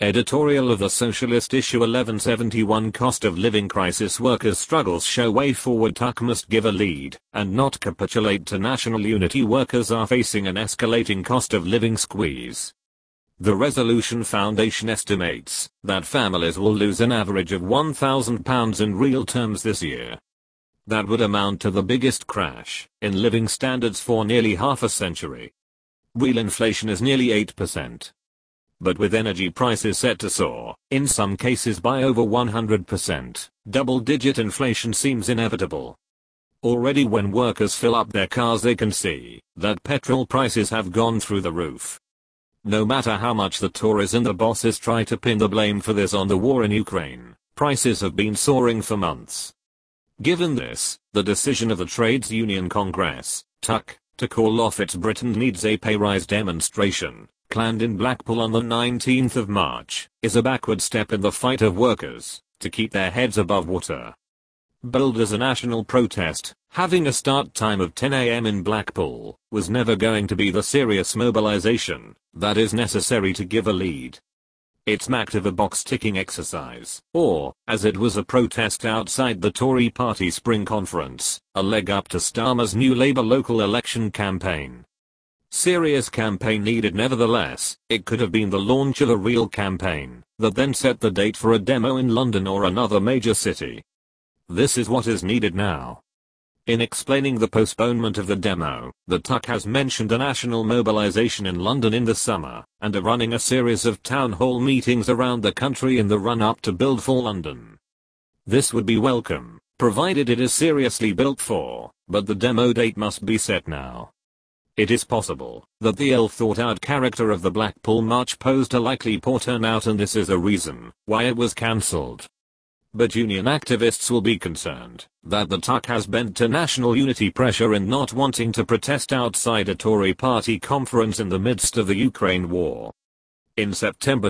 Editorial of the Socialist Issue 1171. Cost of living crisis. Workers' struggles show way forward. Tuck must give a lead and not capitulate to national unity. Workers are facing an escalating cost of living squeeze. The Resolution Foundation estimates that families will lose an average of £1,000 in real terms this year. That would amount to the biggest crash in living standards for nearly half a century. Real inflation is nearly 8%. But with energy prices set to soar, in some cases by over 100%, double-digit inflation seems inevitable. Already when workers fill up their cars they can see that petrol prices have gone through the roof. No matter how much the Tories and the bosses try to pin the blame for this on the war in Ukraine, prices have been soaring for months. Given this, the decision of the Trades Union Congress, TUC, to call off its Britain Needs a Pay Rise demonstration, planned in Blackpool on the 19th of March, is a backward step in the fight of workers to keep their heads above water. Billed as a national protest, having a start time of 10 a.m. in Blackpool was never going to be the serious mobilization that is necessary to give a lead. It smacked of a box-ticking exercise, or, as it was, a protest outside the Tory party spring conference, a leg up to Starmer's new Labour local election campaign. Serious campaign needed nevertheless. It could have been the launch of a real campaign that then set the date for a demo in London or another major city. This is what is needed now. In explaining the postponement of the demo, the TUC has mentioned a national mobilization in London in the summer, and are running a series of town hall meetings around the country in the run-up to Build for London. This would be welcome, provided it is seriously built for, but the demo date must be set now. It is possible that the ill-thought-out character of the Blackpool March posed a likely poor turnout, and this is a reason why it was cancelled. But union activists will be concerned that the TUC has bent to national unity pressure in not wanting to protest outside a Tory party conference in the midst of the Ukraine war. In September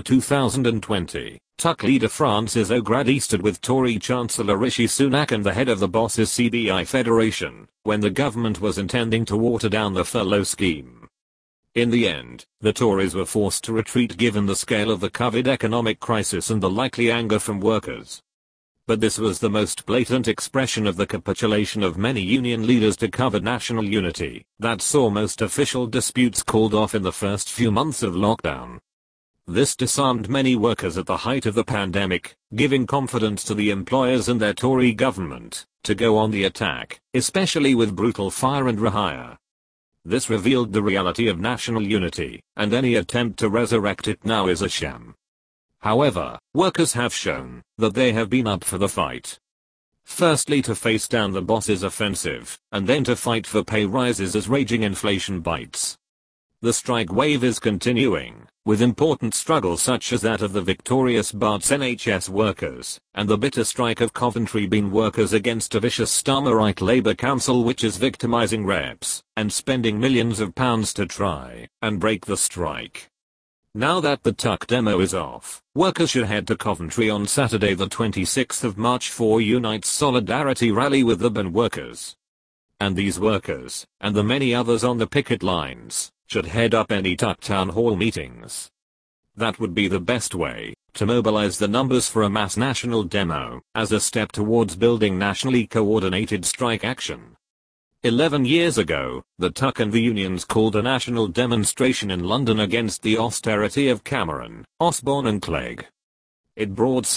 2020, TUC leader Francis Ograd easted with Tory Chancellor Rishi Sunak and the head of the bosses CBI Federation, when the government was intending to water down the furlough scheme. In the end, the Tories were forced to retreat given the scale of the COVID economic crisis and the likely anger from workers. But this was the most blatant expression of the capitulation of many union leaders to cover national unity that saw most official disputes called off in the first few months of lockdown. This disarmed many workers at the height of the pandemic, giving confidence to the employers and their Tory government to go on the attack, especially with brutal fire and rehire. This revealed the reality of national unity, and any attempt to resurrect it now is a sham. However, workers have shown that they have been up for the fight. Firstly to face down the boss's offensive, and then to fight for pay rises as raging inflation bites. The strike wave is continuing, with important struggles such as that of the victorious Barts NHS workers, and the bitter strike of Coventry Bean workers against a vicious Starmerite Labour Council which is victimising reps, and spending millions of pounds to try and break the strike. Now that the TUC demo is off, workers should head to Coventry on Saturday the 26th of March for Unite's solidarity rally with the BAN workers. And these workers, and the many others on the picket lines, should head up any TUC town hall meetings. That would be the best way to mobilize the numbers for a mass national demo, as a step towards building nationally coordinated strike action. 11 years ago, the TUC and the unions called a national demonstration in London against the austerity of Cameron, Osborne and Clegg. It brought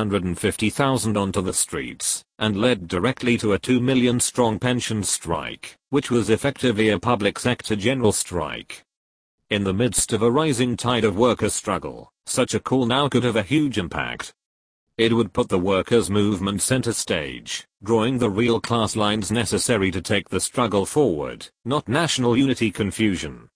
750,000 onto the streets, and led directly to a 2 million strong pensions strike, which was effectively a public sector general strike. In the midst of a rising tide of worker struggle, such a call now could have a huge impact. It would put the workers' movement center stage, drawing the real class lines necessary to take the struggle forward, not national unity confusion.